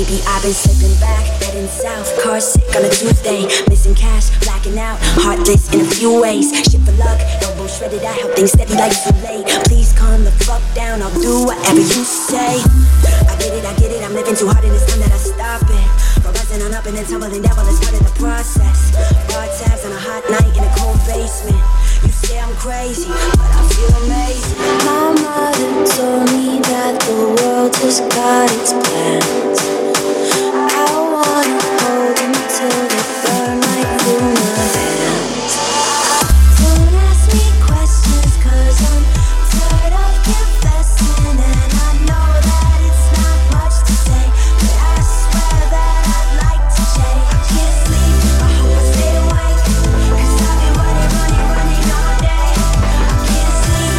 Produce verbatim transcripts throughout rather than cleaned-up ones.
Baby, I've been slipping back, heading south, car sick on a Tuesday, missing cash, blacking out, heartless in a few ways. Shit for luck, elbow shredded, I help things steady like too late. Please calm the fuck down, I'll do whatever you say. I get it, I get it, I'm living too hard and it's time that I stop it. From rising on up and then tumbling down, well it's part of the process. Bar tabs on a hot night in a cold basement. You say I'm crazy, but I feel amazing. My mother told me that the world has got its plans. I wanna hold them till they burn right through my hands. Don't ask me questions, cause I'm tired of confessing. And I know that it's not much to say, but I swear that I'd like to change. I can't sleep, I hope I stay awake, cause I've been running, running, running all day. I can't sleep,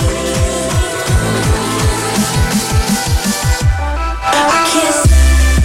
I can't sleep.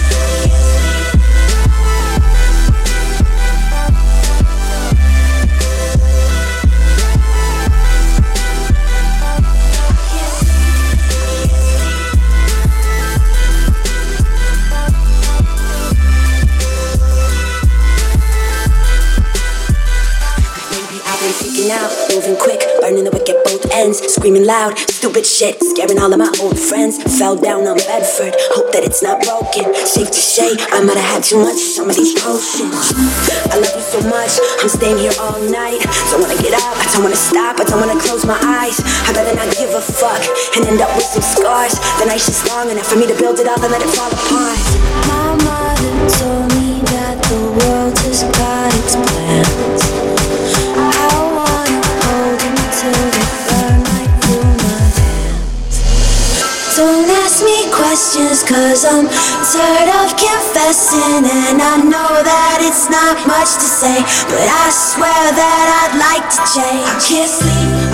Freaking out, moving quick, burning the wick at both ends, screaming loud, stupid shit, scaring all of my old friends. Fell down on Bedford, hope that it's not broken. Safe to say, I might have had too much of some of these potions. I love you so much, I'm staying here all night. Don't wanna get up, I don't wanna stop, I don't wanna close my eyes. I'd rather not give a fuck and end up with some scars. The night's just long enough for me to build it up and let it fall apart. My mother told me that the world has got its plans. I wanna hold them till they burn right through my hands. Don't ask me questions, cause I'm tired of confessing. And I know that it's not much to say, but I swear that I'd like to change. I can't sleep,